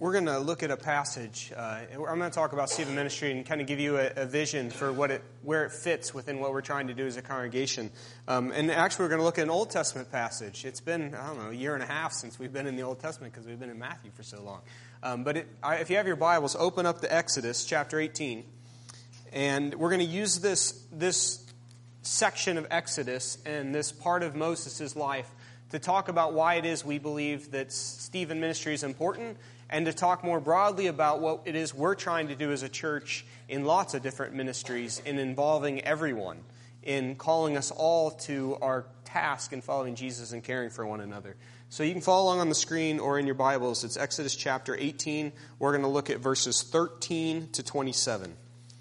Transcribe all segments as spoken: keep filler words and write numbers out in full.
We're going to look at a passage. Uh, I'm going to talk about Stephen Ministry and kind of give you a, a vision for what it, where it fits within what we're trying to do as a congregation. Um, and actually, we're going to look at an Old Testament passage. It's been, I don't know, a year and a half since we've been in the Old Testament because we've been in Matthew for so long. Um, but it, I, if you have your Bibles, open up to Exodus chapter eighteen. And we're going to use this, this section of Exodus and this part of Moses' life to talk about why it is we believe that Stephen Ministry is important, and to talk more broadly about what it is we're trying to do as a church in lots of different ministries, in involving everyone, in calling us all to our task in following Jesus and caring for one another. So you can follow along on the screen or in your Bibles. It's Exodus chapter eighteen. We're going to look at verses thirteen to twenty-seven.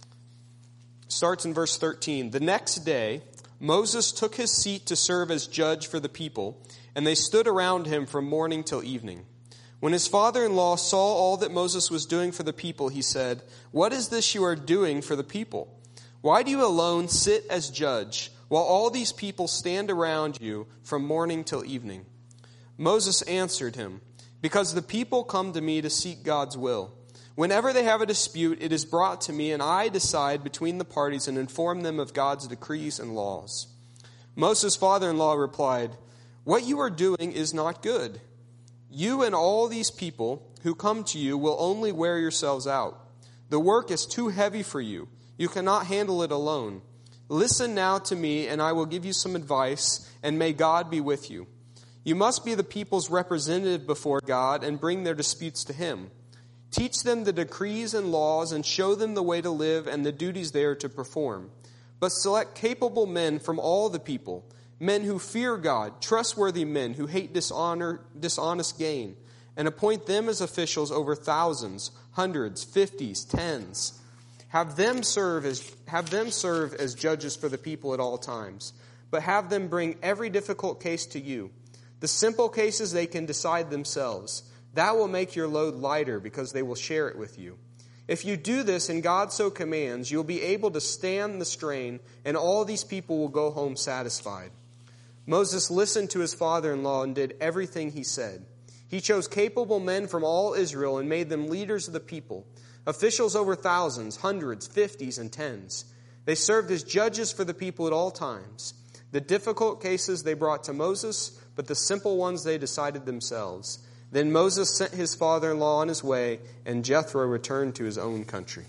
It starts in verse thirteen. The next day, Moses took his seat to serve as judge for the people, and they stood around him from morning till evening. When his father-in-law saw all that Moses was doing for the people, he said, "What is this you are doing for the people? Why do you alone sit as judge, while all these people stand around you from morning till evening?" Moses answered him, "Because the people come to me to seek God's will. Whenever they have a dispute, it is brought to me, and I decide between the parties and inform them of God's decrees and laws." Moses' father-in-law replied, "What you are doing is not good. You and all these people who come to you will only wear yourselves out. The work is too heavy for you. You cannot handle it alone. Listen now to me, and I will give you some advice, and may God be with you. You must be the people's representative before God and bring their disputes to Him. Teach them the decrees and laws and show them the way to live and the duties they are to perform. But select capable men from all the people, men who fear God, trustworthy men who hate dishonor, dishonest gain, and appoint them as officials over thousands, hundreds, fifties, tens. Have them serve as have them serve as judges for the people at all times, but have them bring every difficult case to you. The simple cases they can decide themselves. That will make your load lighter because they will share it with you. If you do this and God so commands, you'll be able to stand the strain, and all these people will go home satisfied." Moses listened to his father-in-law and did everything he said. He chose capable men from all Israel and made them leaders of the people, officials over thousands, hundreds, fifties, and tens. They served as judges for the people at all times. The difficult cases they brought to Moses, but the simple ones they decided themselves. Then Moses sent his father-in-law on his way, and Jethro returned to his own country.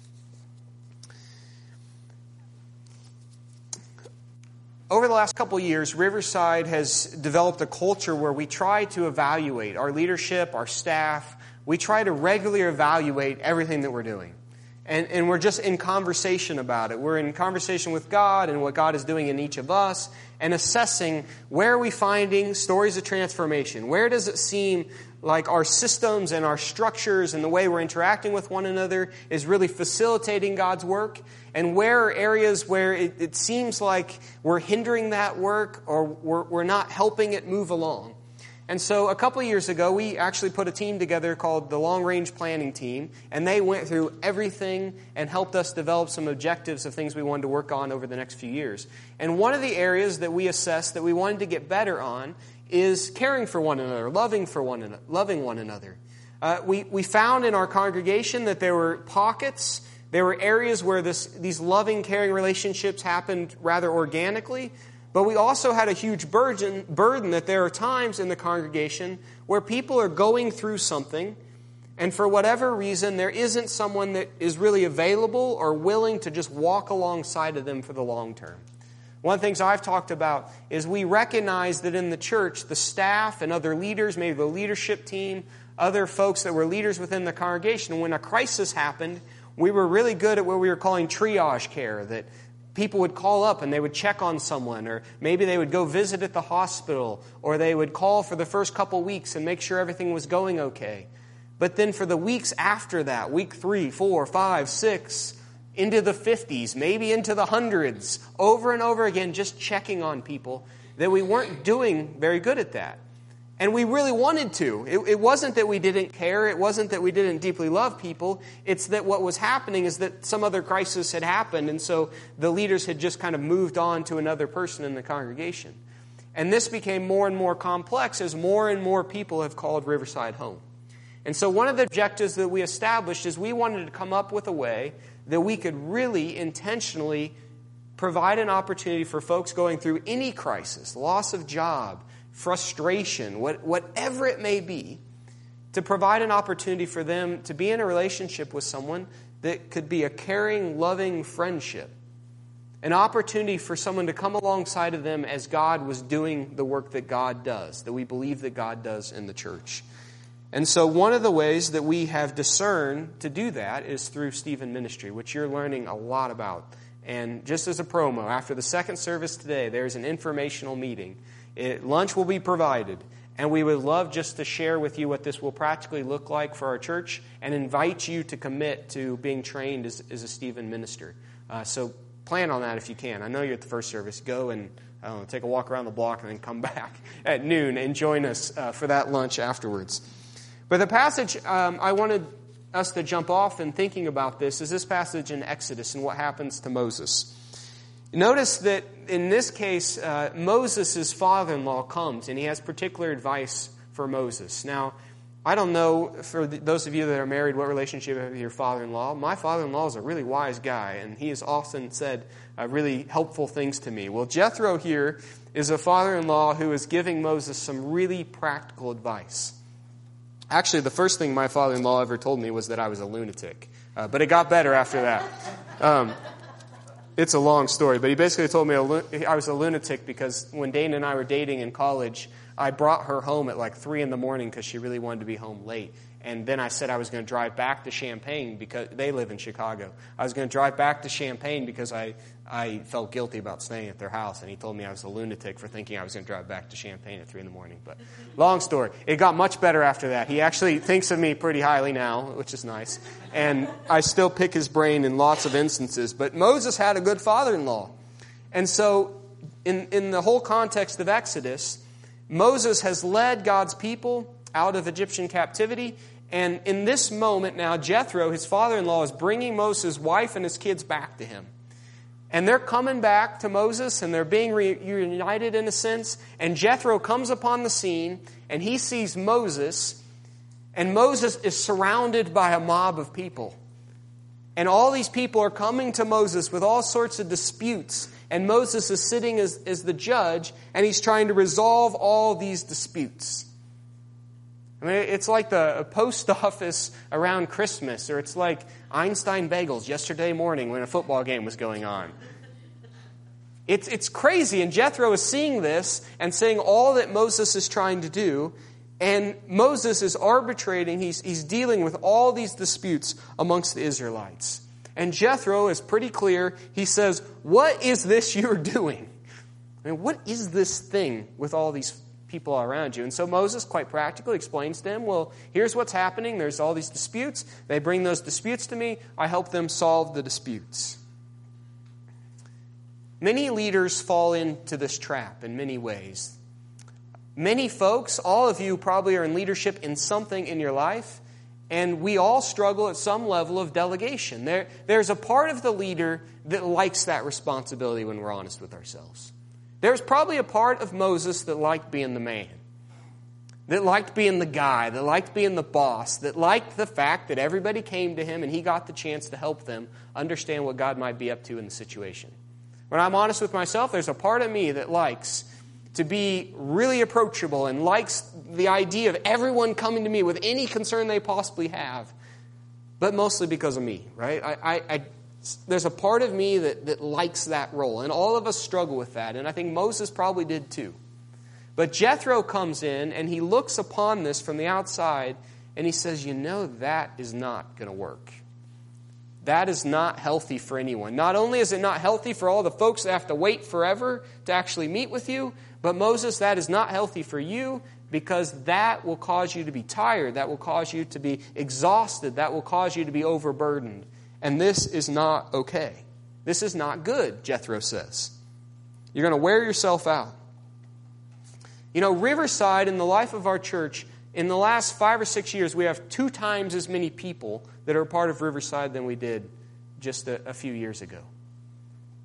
Over the last couple of years, Riverside has developed a culture where we try to evaluate our leadership, our staff. We try to regularly evaluate everything that we're doing. And, and we're just in conversation about it. We're in conversation with God and what God is doing in each of us, and assessing where are we finding stories of transformation. Where does it seem like our systems and our structures and the way we're interacting with one another is really facilitating God's work? And where are areas where it, it seems like we're hindering that work, or we're, we're not helping it move along? And so a couple of years ago, we actually put a team together called the Long Range Planning Team, and they went through everything and helped us develop some objectives of things we wanted to work on over the next few years. And one of the areas that we assessed that we wanted to get better on is caring for one another, loving for one another, loving one another. Uh, we we found in our congregation that there were pockets, there were areas where this these loving, caring relationships happened rather organically. But we also had a huge burden, burden that there are times in the congregation where people are going through something, and for whatever reason, there isn't someone that is really available or willing to just walk alongside of them for the long term. One of the things I've talked about is we recognize that in the church, the staff and other leaders, maybe the leadership team, other folks that were leaders within the congregation, when a crisis happened, we were really good at what we were calling triage care, that people would call up and they would check on someone, or maybe they would go visit at the hospital, or they would call for the first couple weeks and make sure everything was going okay. But then for the weeks after that, week three, four, five, six, into the fifties, maybe into the hundreds, over and over again, just checking on people, that we weren't doing very good at that. And we really wanted to. It, it wasn't that we didn't care. It wasn't that we didn't deeply love people. It's that what was happening is that some other crisis had happened, and so the leaders had just kind of moved on to another person in the congregation. And this became more and more complex as more and more people have called Riverside home. And so one of the objectives that we established is we wanted to come up with a way that we could really intentionally provide an opportunity for folks going through any crisis, loss of job, frustration, what, whatever it may be, to provide an opportunity for them to be in a relationship with someone that could be a caring, loving friendship. An opportunity for someone to come alongside of them as God was doing the work that God does, that we believe that God does in the church. And so one of the ways that we have discerned to do that is through Stephen Ministry, which you're learning a lot about. And just as a promo, after the second service today, there's an informational meeting. It, lunch will be provided. And we would love just to share with you what this will practically look like for our church and invite you to commit to being trained as, as a Stephen minister. Uh, so plan on that if you can. I know you're at the first service. Go and I don't know, take a walk around the block and then come back at noon and join us uh, for that lunch afterwards. But the passage um, I wanted us to jump off in thinking about this is this passage in Exodus and what happens to Moses. Notice that in this case, uh, Moses' father-in-law comes and he has particular advice for Moses. Now, I don't know, for the, those of you that are married, what relationship you have with your father-in-law. My father-in-law is a really wise guy, and he has often said uh, really helpful things to me. Well, Jethro here is a father-in-law who is giving Moses some really practical advice. Actually, the first thing my father-in-law ever told me was that I was a lunatic. Uh, but it got better after that. Um, it's a long story, but he basically told me I was a lunatic because when Dana and I were dating in college, I brought her home at like three in the morning because she really wanted to be home late. And then I said I was going to drive back to Champaign because they live in Chicago. I was going to drive back to Champaign because I, I felt guilty about staying at their house. And he told me I was a lunatic for thinking I was going to drive back to Champaign at three in the morning. But long story. It got much better after that. He actually thinks of me pretty highly now, which is nice. And I still pick his brain in lots of instances. But Moses had a good father-in-law. And so in, in the whole context of Exodus, Moses has led God's people out of Egyptian captivity. And in this moment now, Jethro, his father-in-law, is bringing Moses' wife and his kids back to him. And they're coming back to Moses, and they're being reunited in a sense. And Jethro comes upon the scene, and he sees Moses, and Moses is surrounded by a mob of people. And all these people are coming to Moses with all sorts of disputes. And Moses is sitting as, as the judge, and he's trying to resolve all these disputes. I mean, it's like the post office around Christmas, or it's like Einstein Bagels yesterday morning when a football game was going on. It's, it's crazy, and Jethro is seeing this and saying all that Moses is trying to do, and Moses is arbitrating, he's, he's dealing with all these disputes amongst the Israelites. And Jethro is pretty clear. He says, what is this you're doing? I mean, what is this thing with all these people around you? And so Moses quite practically explains to him, well, here's what's happening. There's all these disputes. They bring those disputes to me. I help them solve the disputes. Many leaders fall into this trap in many ways. Many folks, all of you probably are in leadership in something in your life, and we all struggle at some level of delegation. There, there's a part of the leader that likes that responsibility when we're honest with ourselves. There's probably a part of Moses that liked being the man, that liked being the guy, that liked being the boss, that liked the fact that everybody came to him and he got the chance to help them understand what God might be up to in the situation. When I'm honest with myself, there's a part of me that likes to be really approachable and likes the idea of everyone coming to me with any concern they possibly have, but mostly because of me, right? I, I, I There's a part of me that, that likes that role, and all of us struggle with that, and I think Moses probably did too. But Jethro comes in, and he looks upon this from the outside, and he says, you know, that is not going to work. That is not healthy for anyone. Not only is it not healthy for all the folks that have to wait forever to actually meet with you, but Moses, that is not healthy for you, because that will cause you to be tired. That will cause you to be exhausted. That will cause you to be overburdened. And this is not okay. This is not good, Jethro says. You're going to wear yourself out. You know, Riverside, in the life of our church, in the last five or six years, we have two times as many people that are part of Riverside than we did just a, a few years ago.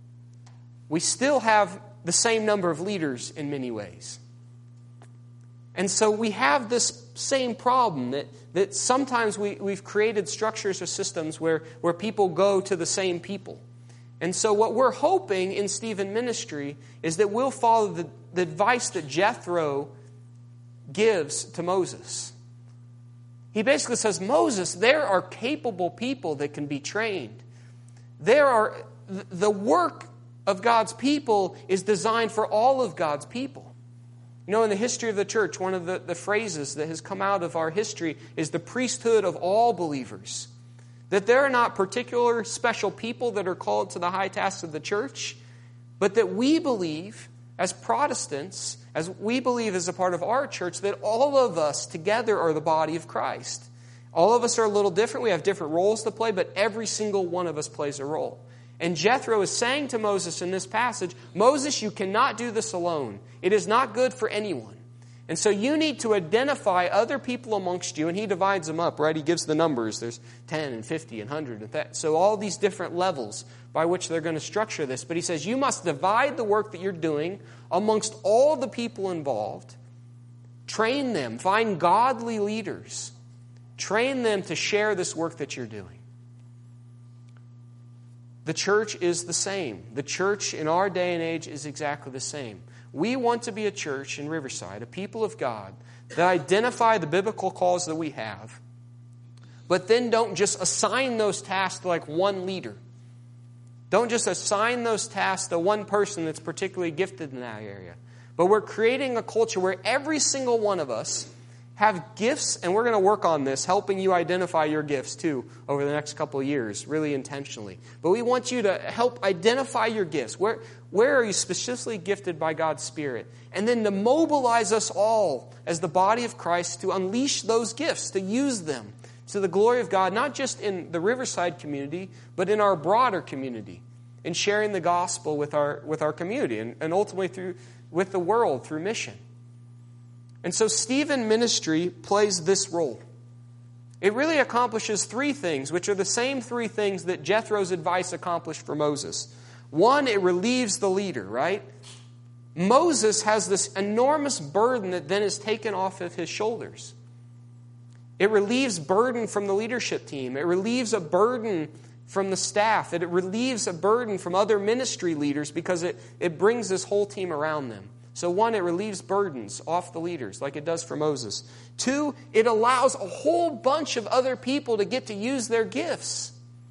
We still have the same number of leaders in many ways. And so we have this same problem that, that sometimes we, we've created structures or systems where, where people go to the same people. And so what we're hoping in Stephen Ministry is that we'll follow the, the advice that Jethro gives to Moses. He basically says, Moses, there are capable people that can be trained. There are, the work of God's people is designed for all of God's people. You know, in the history of the church, one of the, the phrases that has come out of our history is the priesthood of all believers. That there are not particular special people that are called to the high tasks of the church, but that we believe as Protestants, as we believe as a part of our church, that all of us together are the body of Christ. All of us are a little different. We have different roles to play, but every single one of us plays a role. And Jethro is saying to Moses in this passage, Moses, you cannot do this alone. It is not good for anyone. And so you need to identify other people amongst you, and he divides them up, right? He gives the numbers. There's ten and fifty and one hundred and that. So all these different levels by which they're going to structure this. But he says you must divide the work that you're doing amongst all the people involved. Train them. Find godly leaders. Train them to share this work that you're doing. The church is the same. The church in our day and age is exactly the same. We want to be a church in Riverside, a people of God, that identify the biblical calls that we have, but then don't just assign those tasks to like one leader. Don't just assign those tasks to one person that's particularly gifted in that area. But we're creating a culture where every single one of us have gifts, and we're going to work on this, helping you identify your gifts too over the next couple of years, really intentionally. But we want you to help identify your gifts. Where, where are you specifically gifted by God's Spirit? And then to mobilize us all as the body of Christ to unleash those gifts, to use them to the glory of God, not just in the Riverside community, but in our broader community, in sharing the gospel with our, with our community, and, and ultimately through with the world through mission. And so Stephen Ministry plays this role. It really accomplishes three things, which are the same three things that Jethro's advice accomplished for Moses. One, it relieves the leader, right? Moses has this enormous burden that then is taken off of his shoulders. It relieves burden from the leadership team. It relieves a burden from the staff. It relieves a burden from other ministry leaders because it, it brings this whole team around them. So one, it relieves burdens off the leaders like it does for Moses. Two, it allows a whole bunch of other people to get to use their gifts.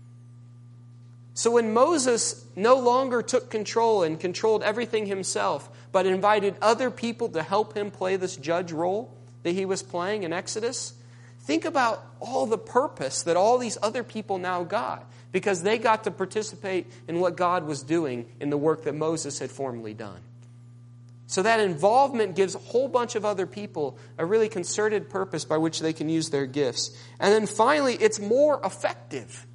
So when Moses no longer took control and controlled everything himself, but invited other people to help him play this judge role that he was playing in Exodus, think about all the purpose that all these other people now got, because they got to participate in what God was doing in the work that Moses had formerly done. So that involvement gives a whole bunch of other people a really concerted purpose by which they can use their gifts. And then finally, it's more effective.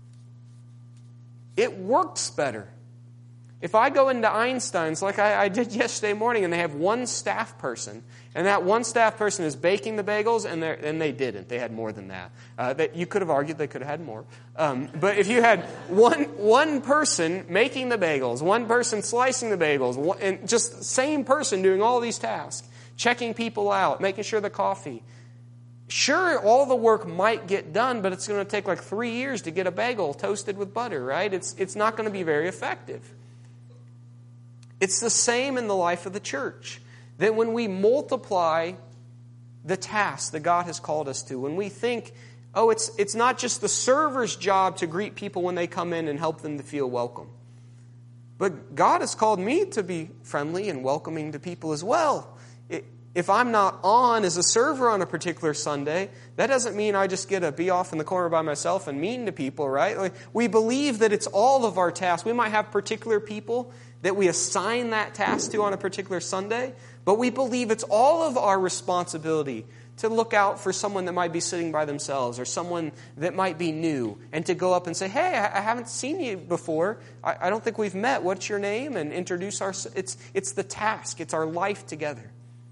It works better. If I go into Einstein's like I, I did yesterday morning and they have one staff person, and that one staff person is baking the bagels, and, and they didn't. They had more than that. Uh, that you could have argued they could have had more. Um, but if you had one one person making the bagels, one person slicing the bagels, one, and just the same person doing all these tasks, checking people out, making sure the coffee, sure, all the work might get done, but it's going to take like three years to get a bagel toasted with butter, right? It's, it's not going to be very effective. It's the same in the life of the church. That when we multiply the tasks that God has called us to, when we think, oh, it's it's not just the server's job to greet people when they come in and help them to feel welcome. But God has called me to be friendly and welcoming to people as well. If I'm not on as a server on a particular Sunday, that doesn't mean I just get to be off in the corner by myself and mean to people, right? Like, we believe that it's all of our tasks. We might have particular people that we assign that task to on a particular Sunday, but we believe it's all of our responsibility to look out for someone that might be sitting by themselves or someone that might be new, and to go up and say, hey, I haven't seen you before. I, I don't think we've met. What's your name? And introduce our... It's, it's the task. It's our life together.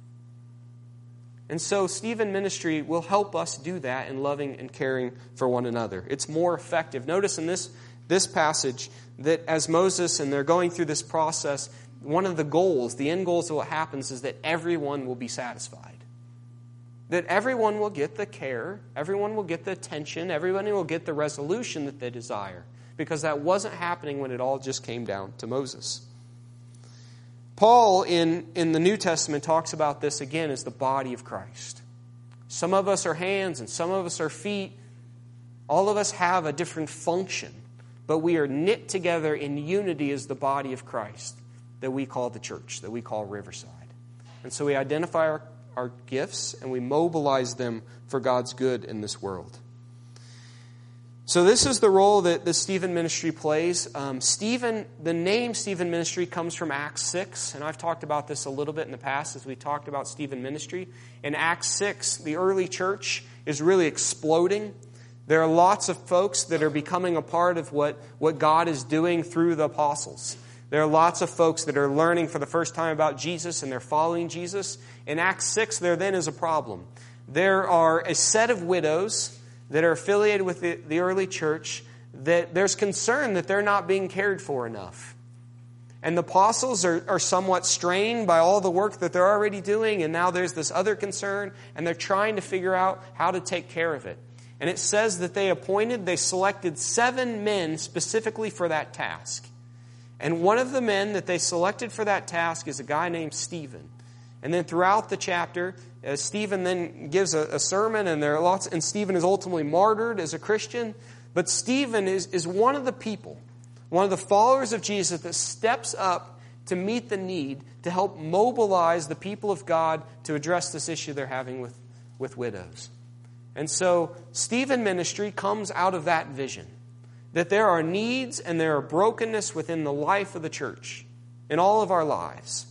And so Stephen Ministry will help us do that in loving and caring for one another. It's more effective. Notice in this, this passage that as Moses and they're going through this process, one of the goals, the end goals of what happens is that everyone will be satisfied. that everyone will get the care, everyone will get the attention, everyone will get the resolution that they desire, because that wasn't happening when it all just came down to Moses. Paul, in, in the New Testament, talks about this again as the body of Christ. Some of us are hands and some of us are feet. All of us have a different function, but we are knit together in unity as the body of Christ that we call the church, that we call Riverside. And so we identify our, our gifts and we mobilize them for God's good in this world. So this is the role that the Stephen Ministry plays. Um, Stephen, the name Stephen Ministry comes from Acts six, and I've talked about this a little bit in the past as we talked about Stephen Ministry. In Acts six, the early church is really exploding. There are lots of folks that are becoming a part of what, what God is doing through the apostles. There are lots of folks that are learning for the first time about Jesus and they're following Jesus. In Acts six, there then is a problem. There are a set of widows that are affiliated with the, the early church that there's concern that they're not being cared for enough. And the apostles are, are somewhat strained by all the work that they're already doing, and now there's this other concern, and they're trying to figure out how to take care of it. And it says that they appointed, they selected seven men specifically for that task. And one of the men that they selected for that task is a guy named Stephen. And then throughout the chapter, uh, Stephen then gives a, a sermon, and there are lots. And Stephen is ultimately martyred as a Christian. But Stephen is, is one of the people, one of the followers of Jesus that steps up to meet the need to help mobilize the people of God to address this issue they're having with, with widows. And so Stephen Ministry comes out of that vision, that there are needs and there are brokenness within the life of the church, in all of our lives.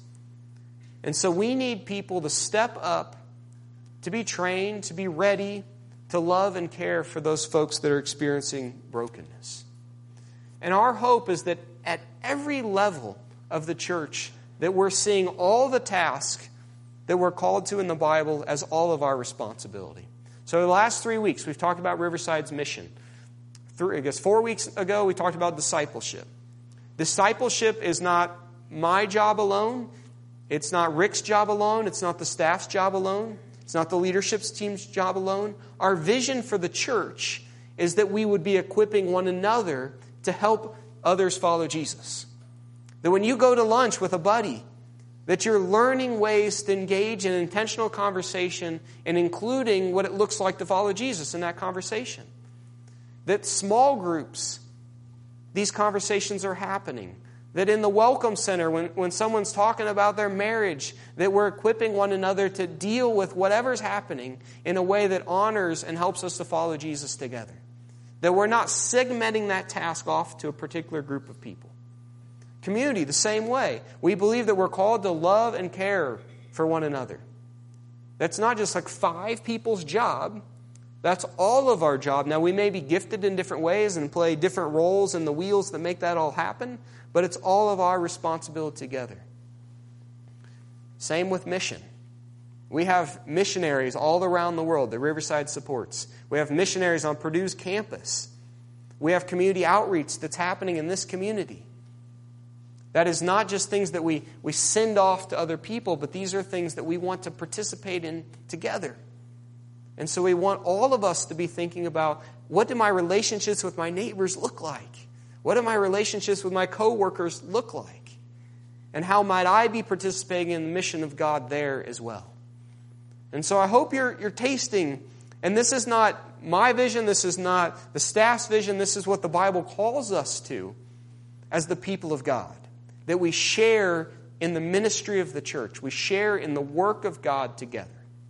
And so we need people to step up, to be trained, to be ready, to love and care for those folks that are experiencing brokenness. And our hope is that at every level of the church, that we're seeing all the tasks that we're called to in the Bible as all of our responsibility. So the last three weeks, we've talked about Riverside's mission. Three, I guess four weeks ago, we talked about discipleship. Discipleship is not my job alone. It's not Rick's job alone. It's not the staff's job alone. It's not the leadership team's job alone. Our vision for the church is that we would be equipping one another to help others follow Jesus. That when you go to lunch with a buddy, that you're learning ways to engage in intentional conversation and including what it looks like to follow Jesus in that conversation. That small groups, these conversations are happening. That in the Welcome Center, when, when someone's talking about their marriage, that we're equipping one another to deal with whatever's happening in a way that honors and helps us to follow Jesus together. That we're not segmenting that task off to a particular group of people. Community, the same way. We believe that we're called to love and care for one another. That's not just like five people's job. That's all of our job. Now, we may be gifted in different ways and play different roles in the wheels that make that all happen, but it's all of our responsibility together. Same with mission. We have missionaries all around the world that Riverside supports. We have missionaries on Purdue's campus. We have community outreach that's happening in this community. That is not just things that we, we send off to other people, but these are things that we want to participate in together. And so we want all of us to be thinking about, what do my relationships with my neighbors look like? What do my relationships with my coworkers look like? And how might I be participating in the mission of God there as well? And so I hope you're, you're tasting, and this is not my vision, this is not the staff's vision, this is what the Bible calls us to as the people of God. That we share in the ministry of the church. We share in the work of God together.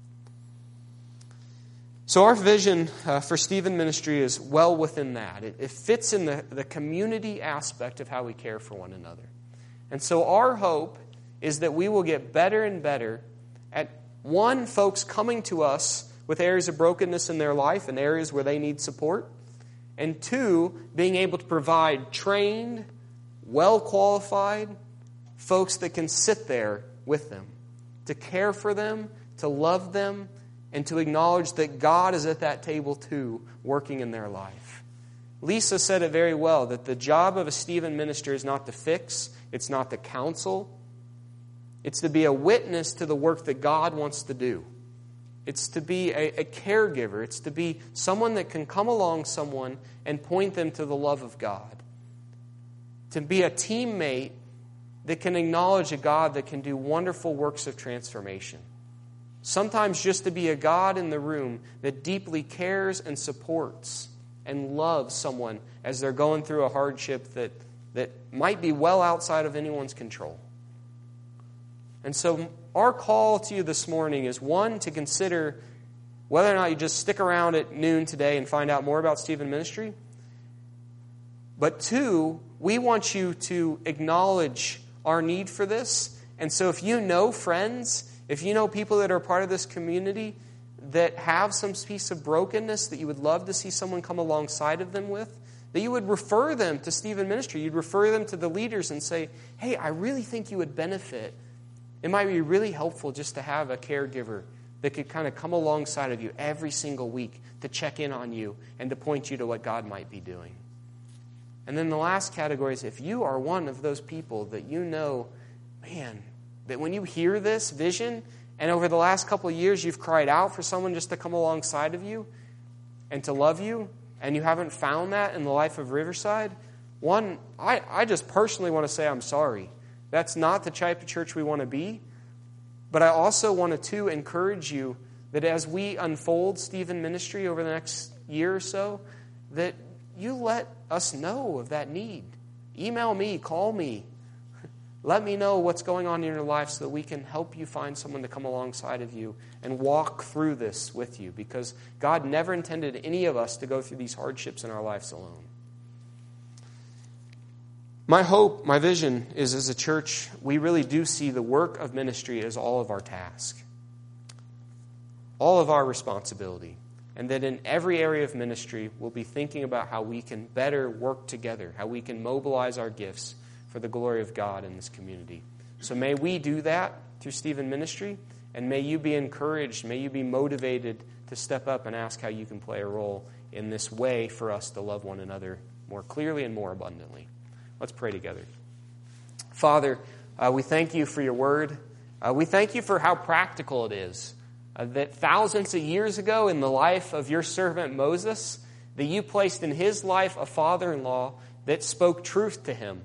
So our vision uh, for Stephen Ministry is well within that. It, it fits in the, the community aspect of how we care for one another. And so our hope is that we will get better and better at, one, folks coming to us with areas of brokenness in their life and areas where they need support. And two, being able to provide trained, well-qualified folks that can sit there with them, to care for them, to love them, and to acknowledge that God is at that table too, working in their life. Lisa said it very well, that the job of a Stephen minister is not to fix, it's not to counsel, it's to be a witness to the work that God wants to do. It's to be a, a caregiver. It's to be someone that can come along someone and point them to the love of God. To be a teammate that can acknowledge a God that can do wonderful works of transformation. Sometimes just to be a God in the room that deeply cares and supports and loves someone as they're going through a hardship that, that might be well outside of anyone's control. And so our call to you this morning is, one, to consider whether or not you just stick around at noon today and find out more about Stephen Ministry. But two, we want you to acknowledge our need for this. And so if you know friends, if you know people that are part of this community that have some piece of brokenness that you would love to see someone come alongside of them with, that you would refer them to Stephen Ministry. You'd refer them to the leaders and say, hey, I really think you would benefit. It might be really helpful just to have a caregiver that could kind of come alongside of you every single week to check in on you and to point you to what God might be doing. And then the last category is, if you are one of those people that you know, man, that when you hear this vision, and over the last couple of years you've cried out for someone just to come alongside of you and to love you, and you haven't found that in the life of Riverside, one, I, I just personally want to say I'm sorry. That's not the type of church we want to be. But I also want to, too, encourage you that as we unfold Stephen Ministry over the next year or so, that you let us know of that need. Email me, call me. Let me know what's going on in your life so that we can help you find someone to come alongside of you and walk through this with you, because God never intended any of us to go through these hardships in our lives alone. My hope, my vision is, as a church, we really do see the work of ministry as all of our task, all of our responsibility, and that in every area of ministry we'll be thinking about how we can better work together, how we can mobilize our gifts for the glory of God in this community. So may we do that through Stephen Ministry, and may you be encouraged, may you be motivated to step up and ask how you can play a role in this way for us to love one another more clearly and more abundantly. Let's pray together. Father, uh, we thank you for your word. Uh, we thank you for how practical it is. Uh, that thousands of years ago in the life of your servant Moses, that you placed in his life a father-in-law that spoke truth to him.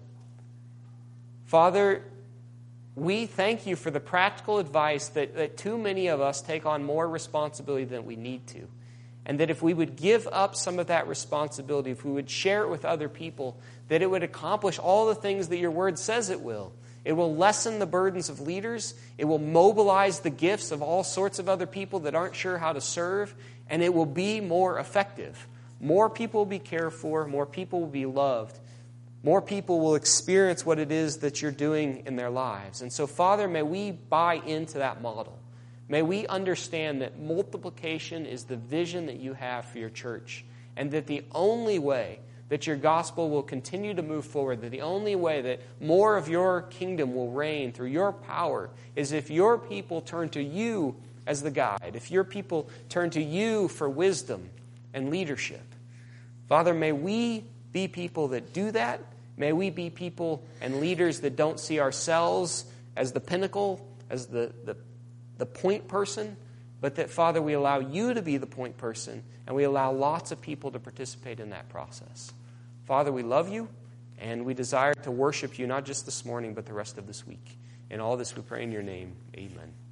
Father, we thank you for the practical advice that, that too many of us take on more responsibility than we need to. And that if we would give up some of that responsibility, if we would share it with other people, that it would accomplish all the things that your word says it will. It will lessen the burdens of leaders. It will mobilize the gifts of all sorts of other people that aren't sure how to serve. And it will be more effective. More people will be cared for. More people will be loved. More people will experience what it is that you're doing in their lives. And so, Father, may we buy into that model. May we understand that multiplication is the vision that you have for your church, and that the only way that your gospel will continue to move forward, that the only way that more of your kingdom will reign through your power is if your people turn to you as the guide, if your people turn to you for wisdom and leadership. Father, may we be people that do that. May we be people and leaders that don't see ourselves as the pinnacle, as the, the the point person, but that, Father, we allow you to be the point person, and we allow lots of people to participate in that process. Father, we love you, and we desire to worship you not just this morning, but the rest of this week. In all this we pray in your name. Amen.